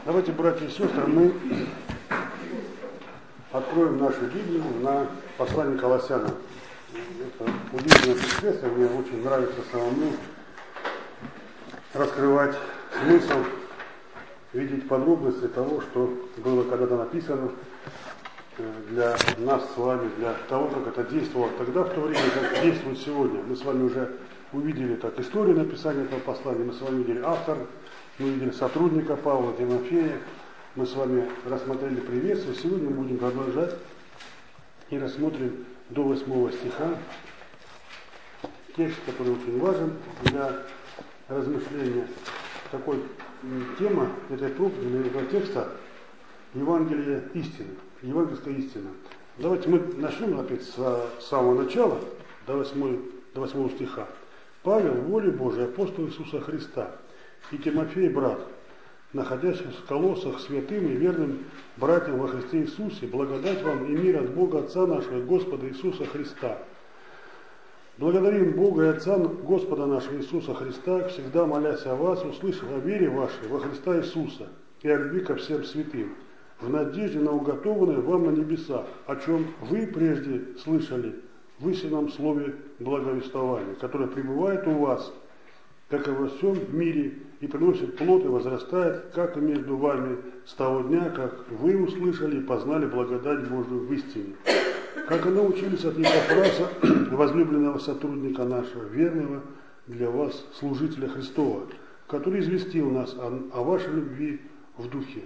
Давайте, братья и сестры, мы откроем нашу Библию на послание Колоссянам. Это удивительное предприятие, мне очень нравится самому раскрывать смысл, видеть подробности того, что было когда-то написано для нас с вами, для того, как это действовало тогда, в то время, как действует сегодня. Мы с вами уже увидели так историю написания этого послания, мы с вами видели автор, мы видели сотрудника Павла, Тимофея, мы с вами рассмотрели приветствие. Сегодня мы будем продолжать и рассмотрим до 8 стиха текст, который очень важен для размышления. Такой тема этой проповеди, этого текста — Евангелие истины, евангельская истина. Давайте мы начнем опять с самого начала, до 8 стиха. Павел, воле Божией, апостол Иисуса Христа, и Тимофей, брат, находящийся в Колоссах, святым и верным братьям во Христе Иисусе, благодать вам и мир от Бога Отца нашего и Господа Иисуса Христа. Благодарим Бога и Отца Господа нашего Иисуса Христа, всегда молясь о вас, услышав о вере вашей во Христа Иисуса и о любви ко всем святым, в надежде на уготованное вам на небесах, о чем вы прежде слышали в истинном слове благовествования, которое пребывает у вас, как и во всем мире, и приносит плод и возрастает, как и между вами с того дня, как вы услышали и познали благодать Божию в истине. Как и научились от Никофраса, возлюбленного сотрудника нашего, верного для вас, служителя Христова, который известил нас о вашей любви в духе.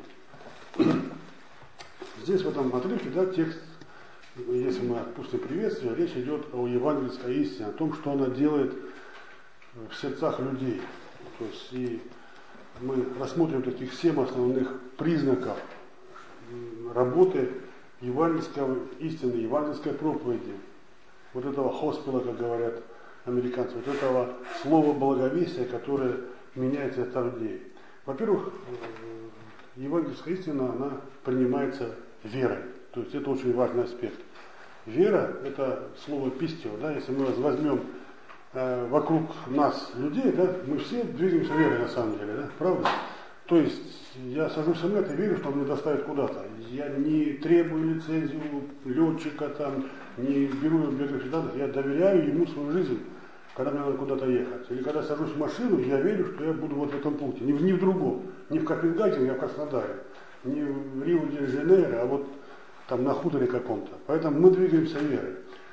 Здесь в этом отрывке, текст, если мы отпустим приветствие, речь идет о евангельской истине, о том, что она делает в сердцах людей. То есть и мы рассмотрим таких 7 основных признаков работы евангельской истины, евангельской проповеди, вот этого хоспела, как говорят американцы, вот этого слова благовестия, которое меняет сердца людей. Во-первых, евангельская истина, она принимается верой. То есть это очень важный аспект. Вера – это слово пистио. Если мы возьмем вокруг нас людей, мы все двигаемся верой на самом деле, правда? То есть я сажусь в самолет и верю, что он меня доставит куда-то. Я не требую лицензию летчика, не беру биографию данных, я доверяю ему свою жизнь, когда мне надо куда-то ехать. Или когда сажусь в машину, я верю, что я буду вот в этом пункте, не в другом, не в Копенгагене, а в Краснодаре, не в Рио-де-Жанейро, а вот там на хуторе каком-то. Поэтому мы двигаемся верой.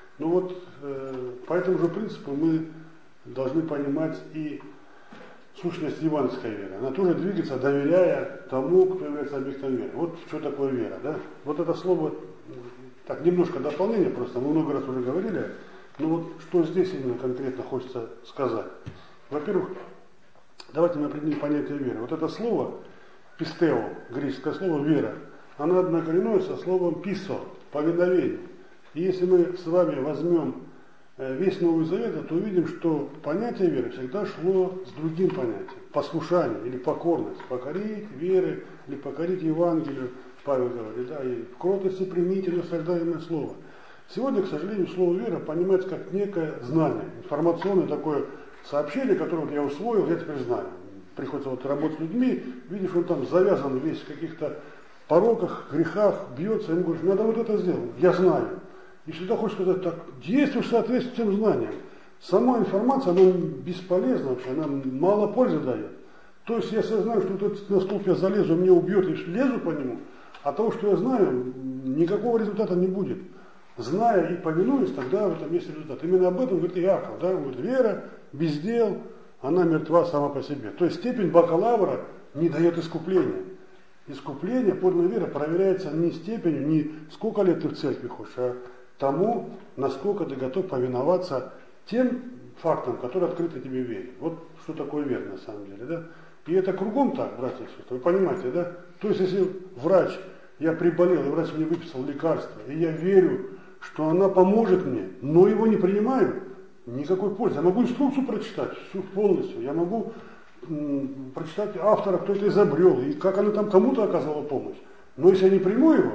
По этому же принципу мы должны понимать и сущность евангельской веры. Она тоже двигается, доверяя тому, кто является объектом веры. Вот что такое вера. Вот это слово, так, немножко дополнение просто, мы много раз уже говорили, но вот что здесь именно конкретно хочется сказать. Во-первых, давайте мы определим понятие веры. Вот это слово, пистео, греческое слово вера, оно однокоренное со словом писо, повиновение. И если мы с вами возьмем весь Новый Завет, то увидим, что понятие веры всегда шло с другим понятием. Послушание или покорность. Покорить веры или покорить Евангелию, Павел говорит, и в кротости примите наслаждаемое слово. Сегодня, к сожалению, слово вера понимается как некое знание, информационное такое сообщение, которое я усвоил, я теперь знаю. Приходится работать с людьми, видишь, он там завязан весь в каких-то пороках, грехах, бьется, ему говорят, надо вот это сделать, я знаю. И всегда хочешь сказать, так, действуешь в соответствии с тем знанием. Сама информация, она бесполезна вообще, она мало пользы дает. То есть я знаю, что вот на столб я залезу, меня убьет, и лезу по нему, а того, что я знаю, никакого результата не будет. Зная и повинуясь, тогда в этом есть результат. Именно об этом говорит Иаков. Он говорит, вера без дел, она мертва сама по себе. То есть степень бакалавра не дает искупления. Искупление, подлинная вера проверяется не степенью, не сколько лет ты в церкви ходишь, а тому, насколько ты готов повиноваться тем фактам, которые открыты тебе в вере. Вот что такое вера на самом деле. И это кругом так, братья и сестры, вы понимаете, То есть если врач, я приболел, и врач мне выписал лекарство, и я верю, что она поможет мне, но его не принимаю, никакой пользы. Я могу инструкцию прочитать, всю полностью, я могу прочитать автора, кто это изобрел, и как она там кому-то оказывала помощь. Но если я не приму его,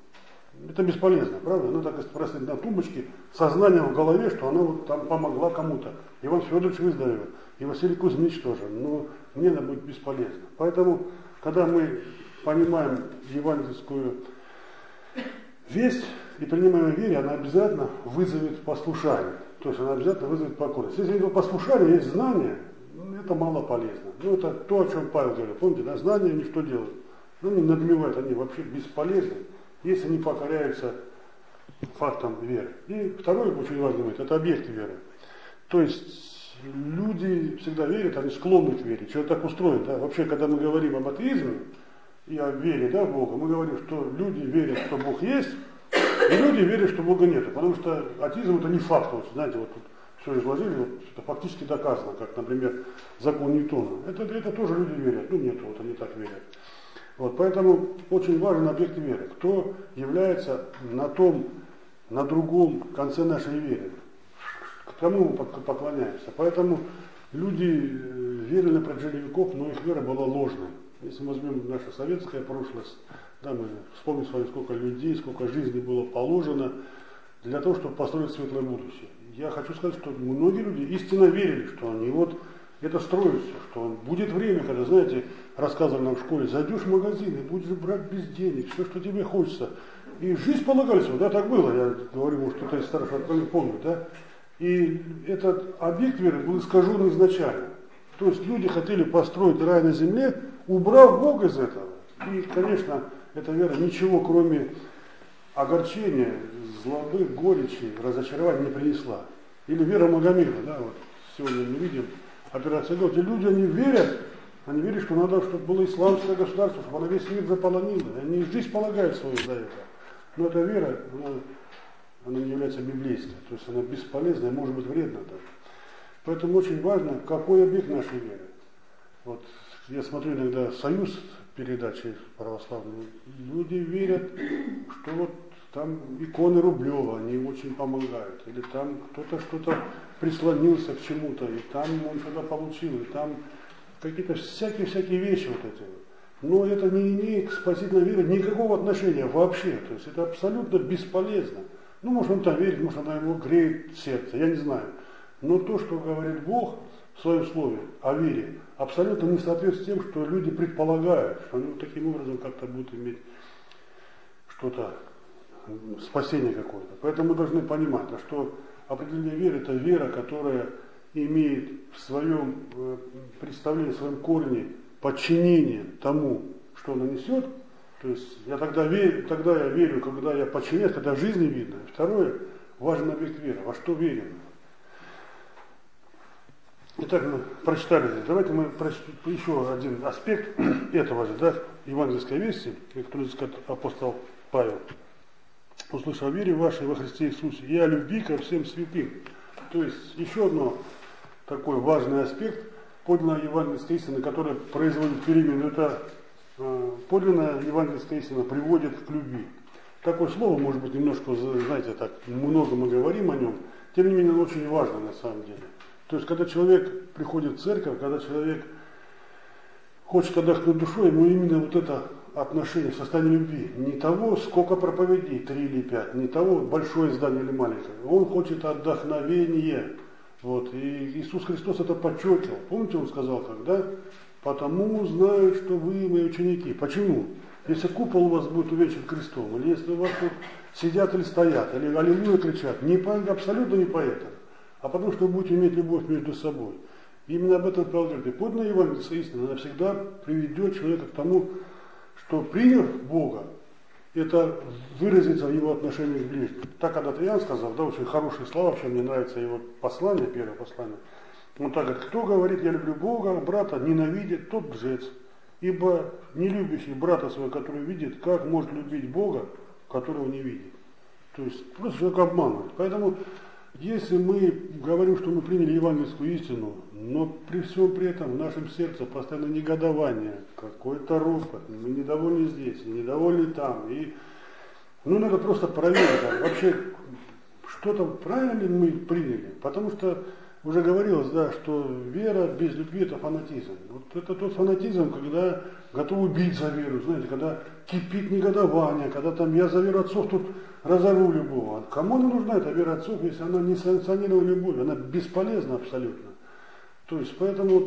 это бесполезно, правда? Она так просто на тумбочке, сознанием в голове, что она вот там помогла кому-то. Иван Федорович выздоровел, и Василий Кузьмич тоже. Но мне это будет бесполезно. Поэтому, когда мы понимаем евангельскую весть и принимаем вере, она обязательно вызовет послушание. То есть она обязательно вызовет покорность. Если нет послушания, есть знание, это мало полезно. Ну, это то, о чем Павел говорил. Помните, да, знания они что делают? Ну, не надмевают, они вообще бесполезны, если не покоряются фактам веры. И второй очень важный момент – это объект веры. То есть люди всегда верят, они склонны к вере. Человек так устроен. Да? Вообще, когда мы говорим об атеизме и о вере, да, в Бога, мы говорим, что люди верят, что Бог есть, и люди верят, что Бога нет. Потому что атеизм это не факт. Вот, знаете, вот тут все изложили, вот, это фактически доказано, как, например, закон Ньютона. Это тоже люди верят. Ну нет, вот они так верят. Вот, поэтому очень важен объект веры. Кто является на другом конце нашей веры. К кому мы поклоняемся. Поэтому люди верили на протяжении веков, но их вера была ложной. Если мы возьмем наше советское прошлое, да, мы вспомним с вами, сколько людей, сколько жизни было положено для того, чтобы построить светлое будущее. Я хочу сказать, что многие люди истинно верили, что они вот это строится, что будет время, когда, знаете, рассказывали нам в школе, зайдешь в магазин и будешь брать без денег, все, что тебе хочется. И жизнь полагалась, да, так было, я говорю, может, кто-то из старших помнит, да. И этот объект веры был искажен изначально. То есть люди хотели построить рай на земле, убрав Бога из этого. И, конечно, эта вера ничего, кроме огорчения, злобы, горечи, разочарования не принесла. Или вера Магомеда, да, вот сегодня мы видим операция «Голод». И люди, они верят, что надо, чтобы было исламское государство, чтобы она весь мир заполонила. Они жизнь полагают свою за это. Но эта вера, она не является библейской, то есть она бесполезна и может быть вредна даже. Поэтому очень важно, какой объект нашей веры. Вот я смотрю иногда союз передачи православной, люди верят, что вот там иконы Рублева, они очень помогают, или там кто-то что-то прислонился к чему-то, и там он что-то получил, и там какие-то всякие вещи вот эти вот. Но это не имеет к спасительной вере никакого отношения вообще, то есть это абсолютно бесполезно. Ну, может, он там верит, может, она ему греет сердце, я не знаю. Но то, что говорит Бог в своем слове о вере, абсолютно не соответствует тем, что люди предполагают, что они таким образом как-то будут иметь что-то, спасение какое-то. Поэтому мы должны понимать, что определение веры – это вера, которая имеет в своем представлении, в своем корне подчинение тому, что она несет. То есть я тогда я верю, когда я подчиняюсь, когда в жизни видно. Второе, важный объект веры. Во что верим? Итак, мы прочитали здесь. Давайте мы прочтем еще один аспект этого же, да, евангельской вести, который сказал апостол Павел. Услышав о вере вашей во Христе Иисусе и о любви ко всем святым. То есть еще одно такой важный аспект подлинной евангельской истины, которая производит перемену. Это подлинная евангельская истина приводит к любви. Такое слово, может быть, немножко, знаете, так много мы говорим о нем, тем не менее, оно очень важно на самом деле. То есть, когда человек приходит в церковь, когда человек хочет отдохнуть душой, ему именно вот это отношение, состояние любви, не того, сколько проповедей, 3 или 5, не того, большое здание или маленькое. Он хочет отдохновения. Вот. И Иисус Христос это подчеркивал. Помните, он сказал, когда? Потому знают, что вы мои ученики. Почему? Если купол у вас будет увенчан крестом, или если у вас тут сидят или стоят, или аллилуйя кричат, абсолютно не поэтому, а потому что вы будете иметь любовь между собой. И именно об этом Павел говорит. И подлинная евангельская истина, она всегда приведет человека к тому, что приняв Бога, это выразится в его отношении к ближнему. Так когда-то Иоанн сказал, да, очень хорошие слова, вообще мне нравится его послание, первое послание. Он так говорит, кто говорит, я люблю Бога, брата ненавидит, тот лжец. Ибо не любящий брата своего, который видит, как может любить Бога, которого не видит. То есть просто человек обманывает. Поэтому, если мы говорим, что мы приняли евангельскую истину, но при всем при этом в нашем сердце постоянно негодование, какой-то ропот, мы недовольны здесь, недовольны там. И, надо просто проверить, вообще, что-то правильно ли мы приняли. Потому что уже говорилось, да, что вера без любви – это фанатизм. Вот это тот фанатизм, когда готов убить за веру, знаете, когда кипит негодование, когда там я за веру отцов тут разорву любого. А кому она нужна, эта вера отцов, если она не санкционирована любовью, она бесполезна абсолютно. То есть, поэтому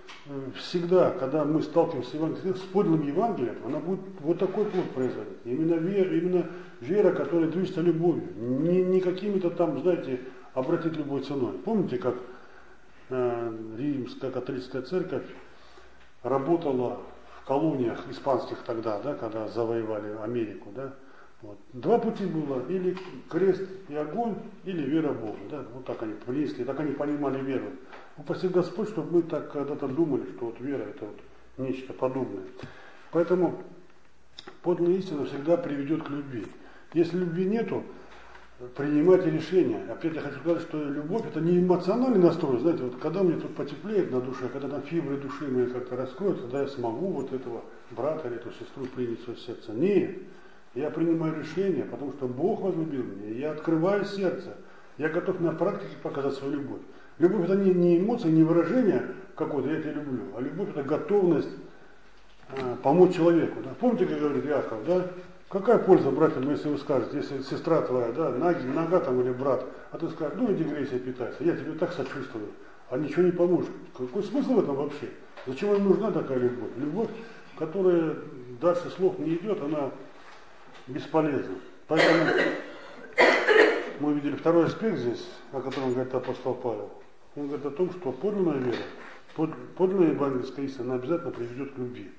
всегда, когда мы сталкиваемся с Евангелием, с подлым Евангелием, она будет вот такой плод производить. Именно вера, которая движется любовью. Не какими-то там, знаете, обратить любой ценой. Помните, как Римская католическая церковь работала в колониях испанских тогда, да, когда завоевали Америку, да? Вот. Два пути было: или крест и огонь, или вера в Бога. Да? Вот так они близкие, так они понимали веру. Упаси Господь, чтобы мы так когда-то думали, что вот вера это вот нечто подобное. Поэтому подлинная истина всегда приведет к любви. Если любви нету, принимайте решения. Опять я хочу сказать, что любовь это не эмоциональный настрой. Знаете, вот когда мне тут потеплеет на душе, когда там фибры души мои как-то раскроются, тогда я смогу вот этого брата или эту сестру принять в свое сердце. Нет. Я принимаю решение, потому что Бог возлюбил меня. Я открываю сердце. Я готов на практике показать свою любовь. Любовь это не эмоция, не выражение какое-то, я тебя люблю, а любовь это готовность помочь человеку. Да? Помните, как говорит Иаков, да? Какая польза, братьям, если вы скажете, если сестра твоя, да, нога там или брат, а ты скажешь, ну иди грейся, питайся, я тебе так сочувствую, а ничего не поможет. Какой смысл в этом вообще? Зачем им нужна такая любовь? Любовь, которая дальше слов не идет, она бесполезна. Поэтому мы видели второй аспект здесь, о котором говорит апостол Павел. Он говорит о том, что подлинная вера, подлинная евангельская истина, она обязательно приведет к любви.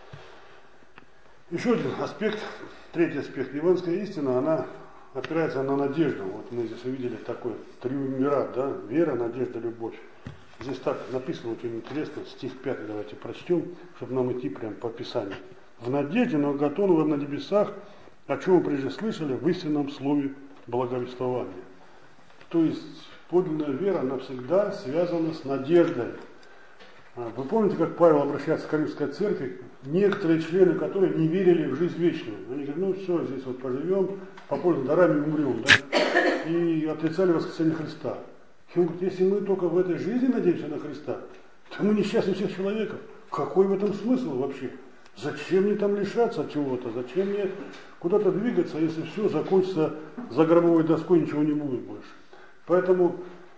Еще один аспект, третий аспект. Евангельская истина, она опирается на надежду. Вот мы здесь увидели такой триумвират, да? Вера, надежда, любовь. Здесь так написано очень интересно, стих 5 давайте прочтем, чтобы нам идти прямо по Писанию. В надежде, но готовы на небесах, о чем мы прежде слышали, в истинном слове благовествования. То есть подлинная вера, она всегда связана с надеждой. Вы помните, как Павел обращается к Коринфской церкви, некоторые члены которой не верили в жизнь вечную. Они говорят, ну все, здесь вот поживем, попозже дарами умрем, да? И отрицали воскресение Христа. И он говорит, если мы только в этой жизни надеемся на Христа, то мы несчастны всех человеков. Какой в этом смысл вообще? Зачем мне там лишаться чего-то? Зачем мне куда-то двигаться, если все закончится за гробовой доской, ничего не будет больше? Поэтому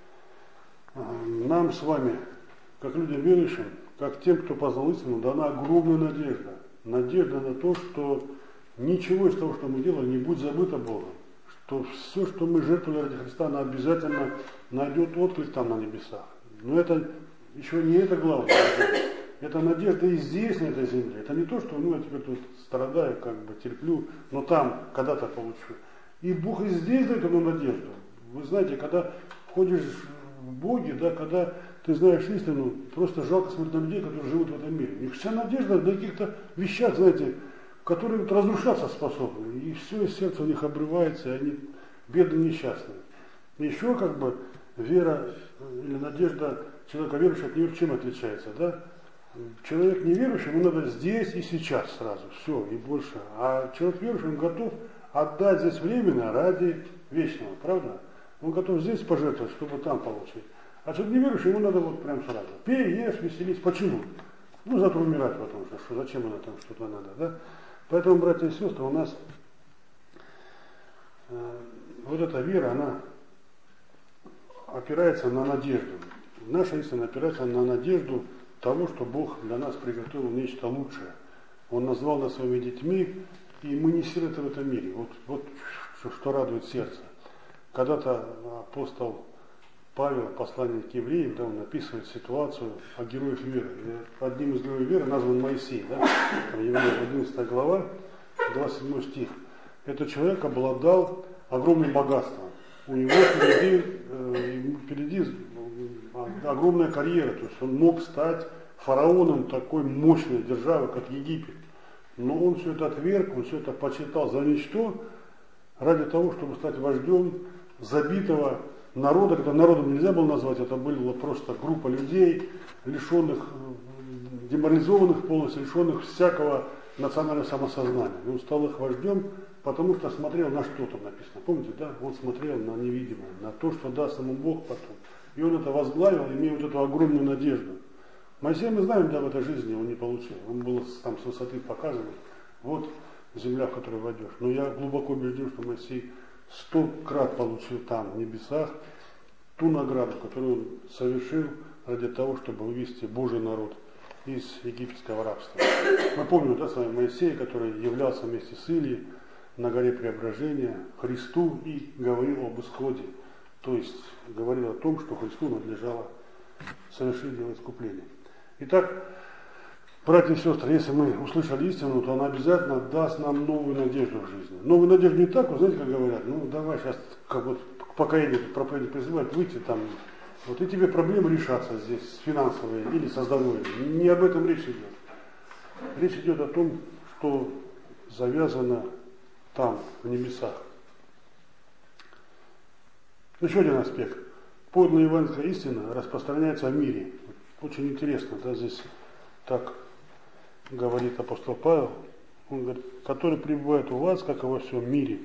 нам с вами, как людям верующим, как тем, кто познал истину, дана огромная надежда. Надежда на то, что ничего из того, что мы делали, не будет забыто Богом. Что все, что мы жертвовали ради Христа, она обязательно найдет отклик там на небесах. Но это еще не это главное. Это надежда и здесь, на этой земле. Это не то, что я теперь тут страдаю, как бы терплю, но там когда-то получу. И Бог и здесь дает ему надежду. Вы знаете, когда ходишь в Боге, да, когда ты знаешь истину, просто жалко смотреть на людей, которые живут в этом мире. И вся надежда на каких-то вещах, знаете, которые вот разрушаться способны. И все из сердца у них обрывается, и они бедные, несчастные. И еще как бы вера или надежда человека верующего от неверующего чем отличается, да? Человек неверующий, ему надо здесь и сейчас сразу, все, и больше. А человек верующий, он готов отдать здесь временно ради вечного, правда? Он готов здесь пожертвовать, чтобы там получить. А человек неверующий, ему надо вот прям сразу. Пей, ешь, веселись. Почему? Ну, завтра умирать, потому что зачем она там что-то надо, да? Поэтому, братья и сестры, у нас вот эта вера, она опирается на надежду. Наша истина опирается на надежду того, что Бог для нас приготовил нечто лучшее. Он назвал нас своими детьми, и мы не сироты в этом мире. Вот что радует сердце. Когда-то апостол Павел, посланник к евреям, да, он описывает ситуацию о героях веры. И одним из героев веры назван Моисей. Да? Евреям 11 глава, 27 стих. Этот человек обладал огромным богатством. У него впереди огромная карьера, то есть он мог стать фараоном такой мощной державы, как Египет. Но он все это отверг, он все это почитал за ничто, ради того, чтобы стать вождем забитого народа. Когда народом нельзя было назвать, это была просто группа людей, лишенных, деморализованных полностью, лишенных всякого национального самосознания. И он стал их вождем, потому что смотрел на что там написано. Помните, да? Он смотрел на невидимое, на то, что даст ему Бог потом. И он это возглавил, имея вот эту огромную надежду. Моисей, мы знаем, да, в этой жизни он не получил. Он был там с высоты показан. Вот земля, в которой войдешь. Но я глубоко убежден, что Моисей 100 крат получил там, в небесах, ту награду, которую он совершил ради того, чтобы вывести Божий народ из египетского рабства. Мы помним, да, с вами Моисея, который являлся вместе с Илией на горе Преображения Христу и говорил об исходе. То есть говорил о том, что Христу надлежало совершить дело искупления. Итак, братья и сестры, если мы услышали истину, то она обязательно даст нам новую надежду в жизни. Новую надежду не так, вы знаете, как говорят, ну давай сейчас, как вот к покаянию проповедник призывает, выйти там, вот и тебе проблемы решатся здесь, финансовые или со здоровьем. Не об этом речь идет. Речь идет о том, что завязано там, в небесах. Еще один аспект. Подлинная евангельская истина распространяется в мире. Очень интересно, да, здесь так говорит апостол Павел, он говорит, который пребывает у вас, как и во всем мире.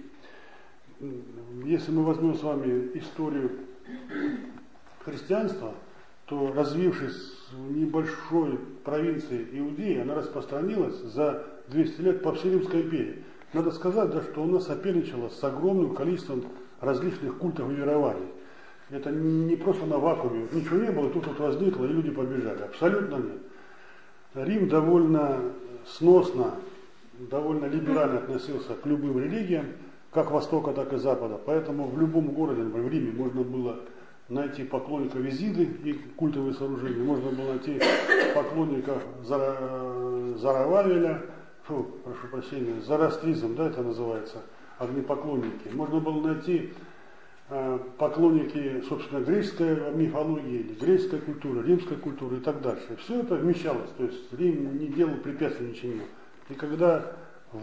Если мы возьмем с вами историю христианства, то, развившись в небольшой провинции Иудеи, она распространилась за 200 лет по всей Римской империи. Надо сказать, да, что у нас соперничало с огромным количеством различных культов и верований. Это не просто на вакууме, ничего не было, тут вот возникло, и люди побежали. Абсолютно нет. Рим довольно сносно, довольно либерально относился к любым религиям, как Востока, так и Запада. Поэтому в любом городе, например, в Риме, можно было найти поклонников Изиды и культовые сооружения, можно было найти поклонников Зарававеля, прошу прощения, зороастризм, да, это называется, огнепоклонники. Можно было найти поклонники, собственно, греческой мифологии, или греческой культуры, римской культуры и так дальше. Все это вмещалось, то есть Рим не делал препятствий ничему. И когда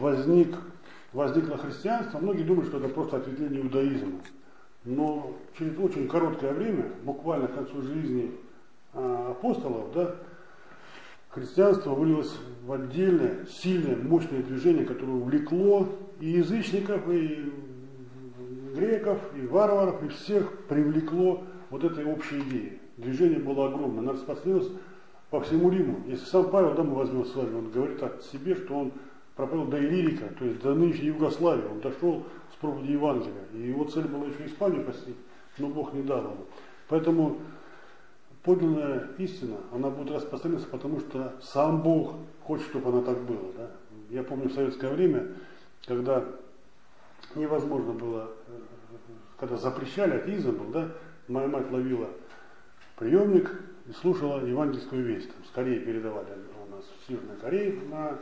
возникло христианство, многие думают, что это просто ответвление иудаизма. Но через очень короткое время, буквально к концу жизни апостолов, да, христианство вылилось в отдельное, сильное, мощное движение, которое увлекло и язычников, и греков, и варваров, и всех привлекло вот этой общей идеей. Движение было огромное, оно распространилось по всему Риму. Если сам Павел, да, мы возьмем с вами, он говорит о себе, что он проповедовал до Иллирика, то есть до нынешней Югославии, он дошел с проповеди Евангелия. И его цель была еще Испанию посетить, но Бог не дал ему. Поэтому подлинная истина, она будет распространяться, потому что сам Бог хочет, чтобы она так была. Да? Я помню в советское время, когда невозможно было, когда запрещали, атеизм был, да, моя мать ловила приемник и слушала евангельскую весть. Там, с Кореи передавали у нас в Северной Корее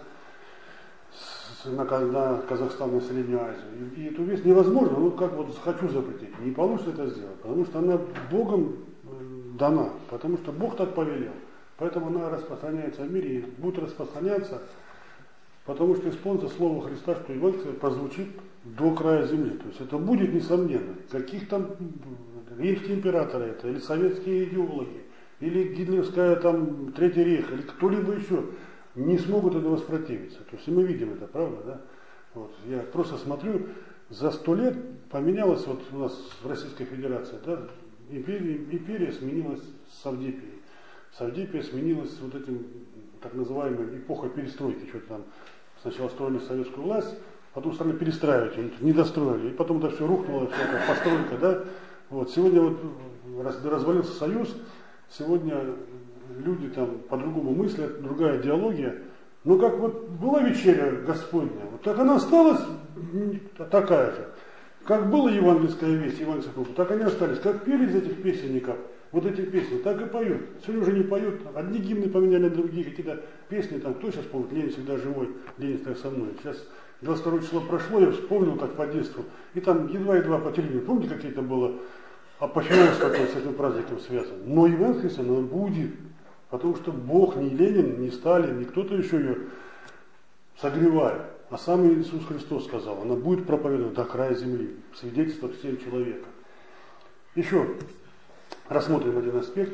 на Казахстан, на Среднюю Азию. И эту весть невозможно, ну как вот хочу запретить, не получится это сделать, потому что она Богом дана, потому что Бог так повелел. Поэтому она распространяется в мире и будет распространяться, потому что исполнится Слово Христа, что Евангелие прозвучит до края земли. То есть это будет несомненно. Каких там римские императоры это, или советские идеологи, или гитлеровская там Третий рейх, или кто-либо еще не смогут это воспротивиться. То есть и мы видим это, правда, да? Вот. Я просто смотрю, за 100 лет поменялось вот у нас в Российской Федерации, да, империя сменилась Савдепией. Савдепия сменилась вот этим так называемой эпохой перестройки. Что-то там сначала строили советскую власть, потом стали перестраивать, не достроили, и потом это все рухнуло, вся эта постройка, да. Вот. Сегодня вот развалился Союз, сегодня люди там по-другому мыслят, другая идеология. Но как вот была вечеря Господня, вот так она осталась такая же. Как была евангельская весть, евангельская группа, так они остались. Как пели из этих песенников, вот эти песни, так и поют. Сегодня уже не поют, одни гимны поменяли, другие какие-то песни, там, кто сейчас помнит, Ленин всегда живой, Ленин так со мной. Сейчас 22 число прошло, я вспомнил так по детству, и там едва-едва по телевизору, помните, какие-то было апофеоз такой с этим праздником связан. Но евангелие она будет, потому что Бог, ни Ленин, ни Сталин, ни кто-то еще ее согревает. А сам Иисус Христос сказал, она будет проповедовать до края земли, свидетельство всем человека. Еще рассмотрим один аспект.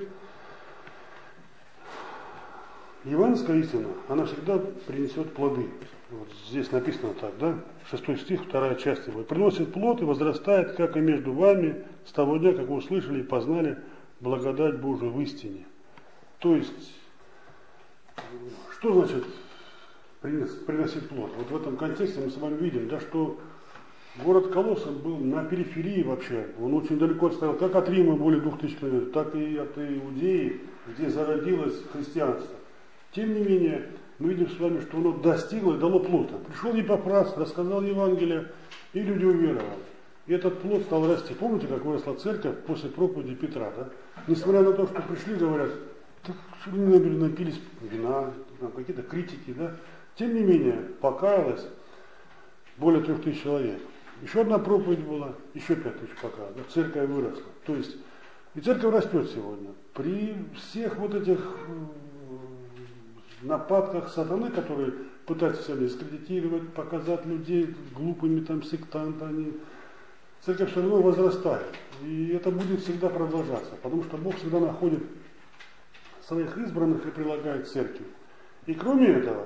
Евангельская истина, она всегда принесет плоды. Вот здесь написано так, да? 6 стих, 2 часть его. Приносит плод и возрастает, как и между вами, с того дня, как вы услышали и познали благодать Божию в истине. То есть, что значит приносить плод? Вот в этом контексте мы с вами видим, да, что город Колосса был на периферии вообще. Он очень далеко отстоял, как от Рима более 2000 километров, так и от Иудеи, где зародилось христианство. Тем не менее, мы видим с вами, что оно достигло и дало плод. Пришел Епофрат, рассказал Евангелие, и люди уверовали. И этот плод стал расти. Помните, как выросла церковь после проповеди Петра, да? Несмотря на то, что пришли, говорят, напились вина, там какие-то критики, да? Тем не менее, покаялось более 3000 человек. Еще одна проповедь была, еще 5000 покаялось. Да? Церковь выросла. То есть, и церковь растет сегодня. При всех вот этих нападках сатаны, которые пытаются себя дискредитировать, показать людей глупыми там сектантами, церковь все равно возрастает. И это будет всегда продолжаться, потому что Бог всегда находит своих избранных и прилагает церкви. И кроме этого,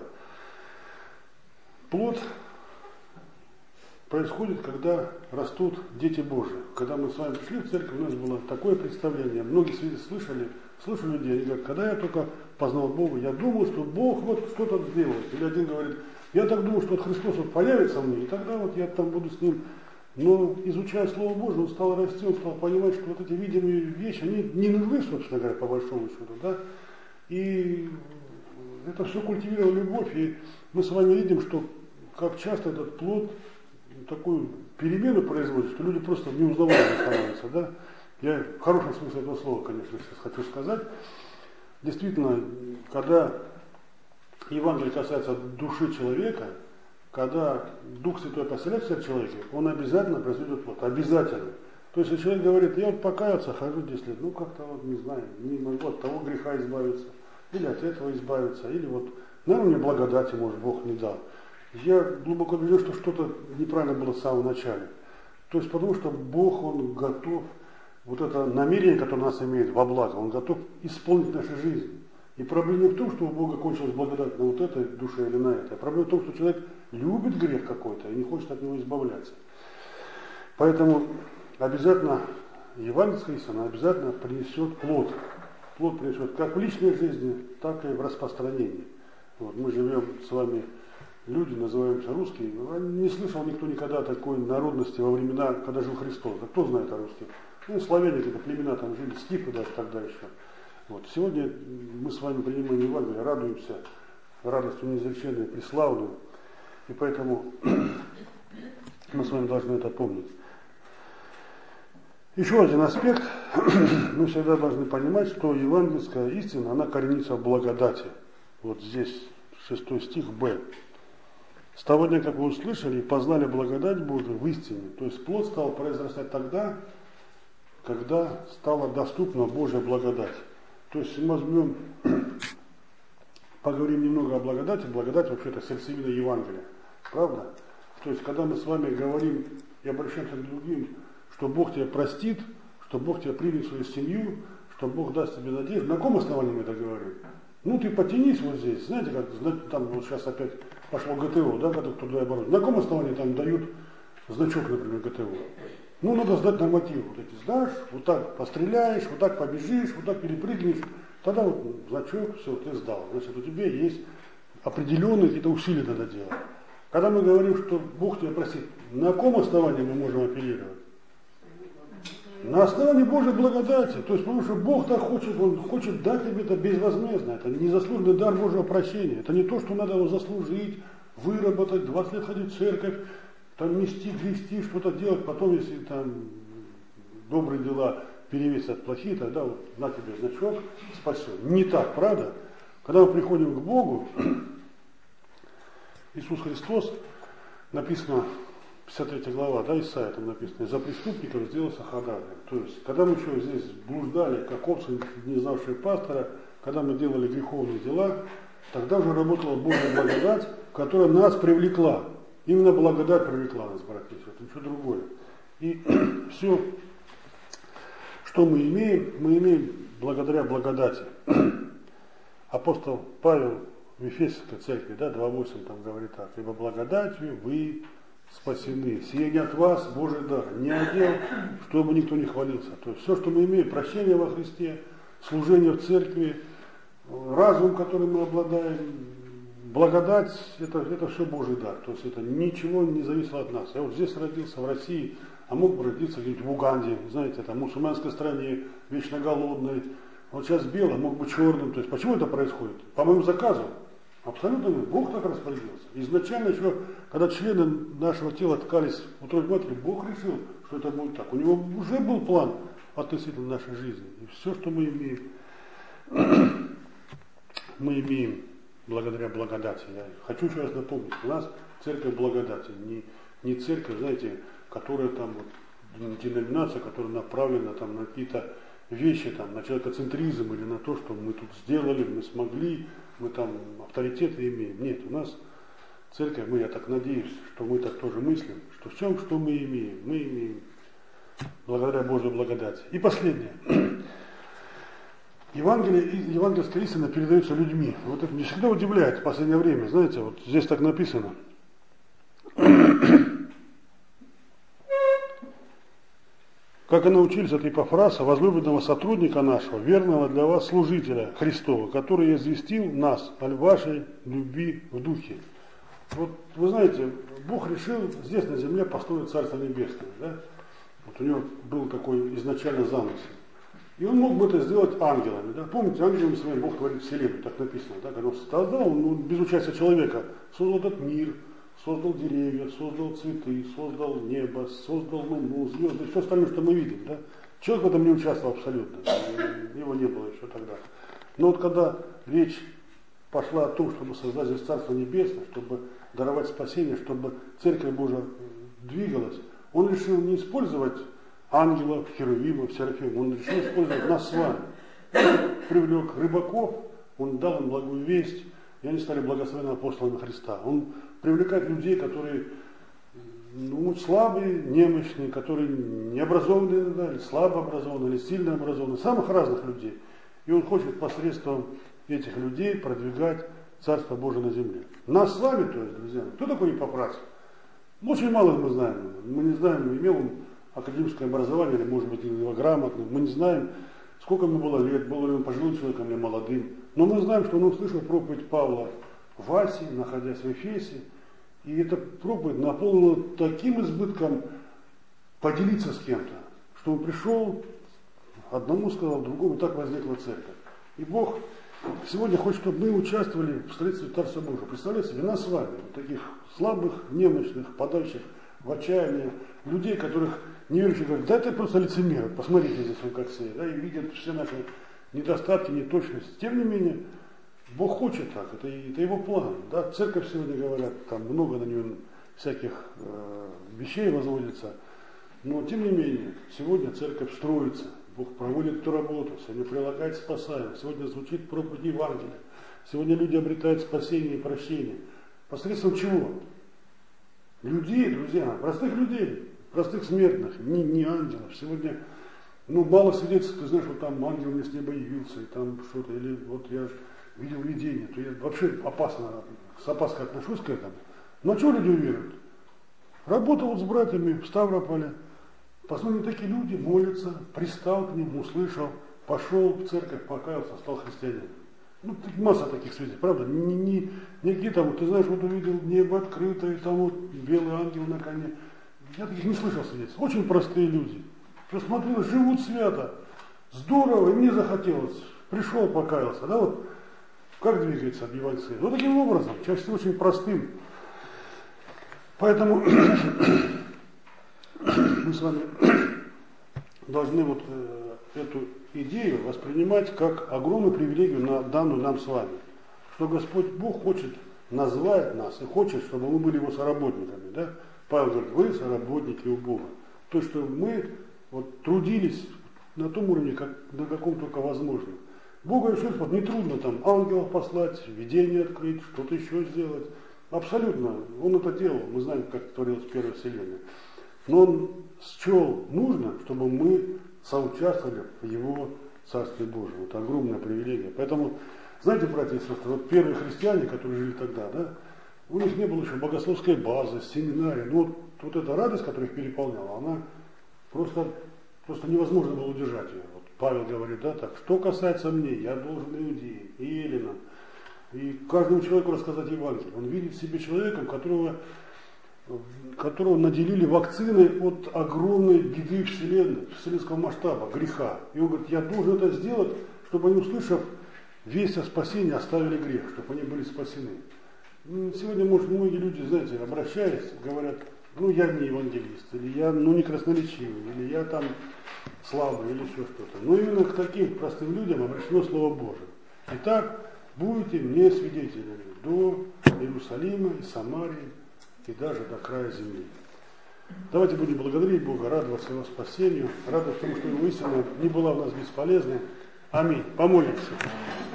плод происходит, когда растут дети Божии. Когда мы с вами пришли в церковь, у нас было такое представление, многие слышали людей, они говорят, когда я только познал Бога, я думал, что Бог вот что-то сделает. Или один говорит, я так думал, что вот Христос вот появится мне, и тогда вот я там буду с Ним. Но изучая Слово Божие, он стал расти, он стал понимать, что вот эти видимые вещи, они не нужны, собственно говоря, по большому счету, да. И это все культивировало любовь, и мы с вами видим, что как часто этот плод такую перемену производит, что люди просто неузнаваемы становятся, да. Я в хорошем смысле этого слова, конечно, сейчас хочу сказать. Действительно, когда Евангелие касается души человека, когда Дух Святой поселяется в человеке, он обязательно произведет плод. Обязательно. То есть, если человек говорит, я вот покаялся, хожу 10 лет, ну как-то вот не знаю, не могу от того греха избавиться, или от этого избавиться, или вот, наверное, мне благодати, может, Бог не дал. Я глубоко убежден, что что-то неправильно было с самого начала. То есть, потому что Бог, Он готов, вот это намерение, которое нас имеет во благо, Он готов исполнить нашу жизнь. И проблема не в том, что у Бога кончилась благодать на вот этой душе или на этой. А проблема в том, что человек любит грех какой-то и не хочет от него избавляться. Поэтому обязательно евангельская истина обязательно принесет плод. Плод принесет как в личной жизни, так и в распространении. Вот, мы живем с вами, люди, называемся русские. Не слышал никто никогда такой народности во времена, когда жил Христос. Да кто знает о русских? Ну, славяне, какие-то племена там жили, скифы даже тогда еще. Вот. Сегодня мы с вами принимаем Евангелие, радуемся радостью неизреченной, преславную. И поэтому мы с вами должны это помнить. Еще один аспект. Мы всегда должны понимать, что евангельская истина, она коренится в благодати. Вот здесь 6 стих Б. С того дня, как вы услышали и познали благодать Божию в истине. То есть плод стал произрастать тогда, когда стала доступна Божья благодать. То есть мы возьмем, поговорим немного о благодати. Благодать вообще-то сердцевина Евангелия. Правда? То есть, когда мы с вами говорим и обращаемся к другим, что Бог тебя простит, что Бог тебя примет в свою семью, что Бог даст тебе надежду, на каком основании мы это говорим? Ну, ты потянись вот здесь, знаете, как там вот сейчас опять пошло ГТО, да, когда кто-то оборот. На каком основании там дают значок, например, ГТО? Ну, надо сдать нормативы. Вот эти сдашь, вот так постреляешь, вот так побежишь, вот так перепрыгнешь. Тогда вот значок, все, ты сдал. Значит, у тебя есть определенные какие-то усилия надо делать. Когда мы говорим, что Бог тебя простит, на каком основании мы можем апеллировать? На основании Божьей благодати. То есть, потому что Бог так хочет, Он хочет дать тебе это безвозмездно. Это незаслуженный дар Божьего прощения. Это не то, что надо его заслужить, выработать, 20 лет ходить в церковь, там нести, грести, что-то делать, потом, если там добрые дела перевесят плохие, тогда вот на тебе значок, спасен. Не так, правда? Когда мы приходим к Богу, Иисус Христос, написано, 53 глава, да, Исайя, там написано, за преступников сделался ходатаем. То есть, когда мы еще здесь блуждали, как овцы, не знавшие пастора, когда мы делали греховные дела, тогда уже работала Божья благодать, которая нас привлекла. Именно благодать привлекла нас, братья и сестры, ничего другое. И все, что мы имеем благодаря благодати. Апостол Павел в Ефесской церкви, да, 2:8 там говорит так: ибо благодатью вы спасены. Сие не от вас, Божий дар, не отдел, чтобы никто не хвалился. То есть все, что мы имеем, прощение во Христе, служение в церкви, разум, который мы обладаем, благодать, это все Божий дар. То есть это ничего не зависело от нас. Я вот здесь родился, в России, а мог бы родиться где-нибудь в Уганде, знаете, там, в мусульманской стране, вечно голодной, вот сейчас белым, мог быть черным. То есть почему это происходит? По моему заказу. Абсолютно Бог так распорядился. Изначально еще, когда члены нашего тела ткались в утробе матери, Бог решил, что это будет так. У него уже был план относительно нашей жизни. И все, что мы имеем благодаря благодати. Я хочу еще раз напомнить, у нас церковь благодати, не церковь, знаете, которая там, вот, деноминация, которая направлена там, на какие-то вещи, там, на человекоцентризм или на то, что мы тут сделали, мы смогли, мы там авторитеты имеем. Нет, у нас церковь, я так надеюсь, что мы так тоже мыслим, что всем, что мы имеем благодаря Божьей благодати. И последнее. Евангельская истина передается людьми. Вот это меня всегда удивляет в последнее время. Знаете, вот здесь так написано. Как и научились от Епафраса, возлюбленного сотрудника нашего, верного для вас служителя Христова, который известил нас о вашей любви в духе. Вот вы знаете, Бог решил здесь на земле построить Царство Небесное. Да? Вот у него был такой изначально замысел. И он мог бы это сделать ангелами. Да? Помните, ангелами своим Бог творит вселенную, так написано. Да? Когда он создал, он без участия человека создал этот мир, создал деревья, создал цветы, создал небо, создал луну, звезды, все остальное, что мы видим. Да? Человек в этом не участвовал абсолютно. Его не было еще тогда. Но вот когда речь пошла о том, чтобы создать здесь Царство Небесное, чтобы даровать спасение, чтобы Церковь Божия двигалась, он решил не использовать ангелов, херувимов, серафимов, он решил использовать нас с вами. Привлек рыбаков, он дал им благую весть, и они стали благословенными апостолами Христа. Он привлекает людей, которые слабые, немощные, которые необразованные, да, или слабо образованные, или сильно образованные, самых разных людей. И он хочет посредством этих людей продвигать Царство Божие на земле. Нас с вами, то есть, друзья, кто такой Епафрас? Очень мало мы знаем. Мы не знаем, имел он академическое образование, или, может быть, его грамотным. Мы не знаем, сколько ему было лет, был ли он пожилым человеком или молодым. Но мы знаем, что он услышал проповедь Павла в Асии, находясь в Эфесе. И эта проповедь наполнила таким избытком поделиться с кем-то, что он пришел, одному сказал, другому, так возникла церковь. И Бог сегодня хочет, чтобы мы участвовали в строительстве Царства Божьего. Представляете себе, нас с вами, таких слабых, немощных, падающих в отчаяние, людей, которых неверующие говорят, да это просто лицемеры, посмотрите здесь он как сеет, да, и видят все наши недостатки, неточности. Тем не менее, Бог хочет так, это его план. Да? Церковь сегодня, говорят, там много на нее всяких вещей возводится, но тем не менее, сегодня церковь строится, Бог проводит эту работу, сегодня прилагает спасаем, сегодня звучит проповедь Евангелия, сегодня люди обретают спасение и прощение. Посредством чего? Людей, друзья, простых людей, простых смертных, не ангелов. Сегодня, мало свидетельств, ты знаешь, вот там ангел мне с неба явился, и там что-то, или вот я видел видение, то я вообще с опаской отношусь к этому. Но чего люди уверуют? Работал вот с братьями в Ставрополе, посмотрели, такие люди молятся, пристал к ним, услышал, пошел в церковь, покаялся, стал христианином. Масса таких свидетелей, правда? Не какие-то, вот, ты знаешь, вот увидел небо открытое, и там вот белый ангел на коне. Я таких не слышал свидетельств. Очень простые люди. Посмотрел, живут свято. Здорово, и мне захотелось. Пришел, покаялся. Да, вот как двигается Евангелие? Вот таким образом, чаще всего очень простым. Поэтому мы с вами должны вот эту идею воспринимать как огромную привилегию, данную нам с вами. Что Господь Бог хочет назвать нас и хочет, чтобы мы были его соработниками. Да? Павел говорит, вы соработники у Бога. То, что мы вот, трудились на том уровне, на каком только возможно. Богу еще не трудно там ангелов послать, видение открыть, что-то еще сделать. Абсолютно. Он это делал. Мы знаем, как творилась первая вселенная. Но он счел нужно, чтобы мы соучаствовали в его Царстве Божьем. Это огромная привилегия. Поэтому, знаете, братья и сестры, вот первые христиане, которые жили тогда, да, у них не было еще богословской базы, семинарии. Но вот эта радость, которая их переполняла, она просто невозможно было удержать ее. Вот Павел говорит, да, так, что касается мне, я должен иудеям и эллинам, и каждому человеку рассказать Евангелие. Он видит в себе человеком, которого наделили вакциной от огромной беды вселенной, вселенского масштаба, греха. И он говорит, я должен это сделать, чтобы они, услышав весть о спасении, оставили грех, чтобы они были спасены. Сегодня, может, многие люди, знаете, обращаясь, говорят, ну я не евангелист, или я не красноречивый, или я там слабый, или еще что-то. Но именно к таким простым людям обращено Слово Божие. Итак, будете мне свидетелями до Иерусалима и Самарии, и даже до края земли. Давайте будем благодарить Бога, радоваться Его спасению, радоваться тому, что Его истина не была у нас бесполезной. Аминь. Помолимся.